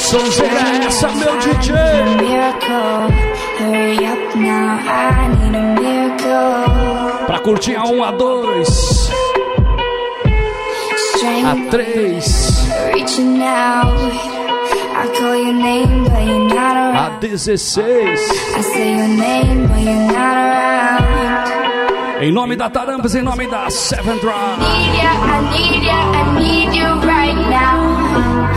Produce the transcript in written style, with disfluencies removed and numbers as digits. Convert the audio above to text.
Sonzeira é essa, meu DJ? Pra curtir a 1, a 2, a 3, a 16. Em nome da Tarampas, em nome da Seven Drive.